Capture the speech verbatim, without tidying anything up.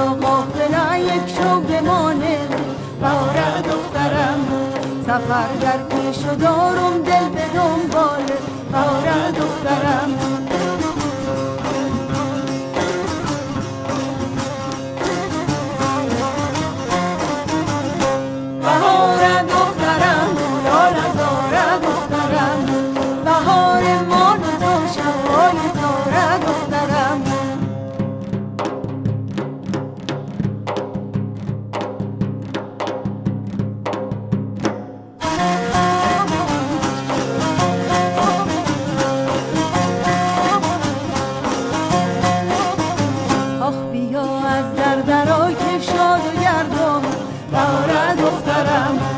و قافله یک شو بمانه بهاره دخترم سفر در پیش و دارم دل به دنباله بهاره دخترم بهاره دخترم لال زاره دخترم بهار مان تو شبای تاره دخترم آخ بیا از در درای که شاد و گردم بهاره دخترم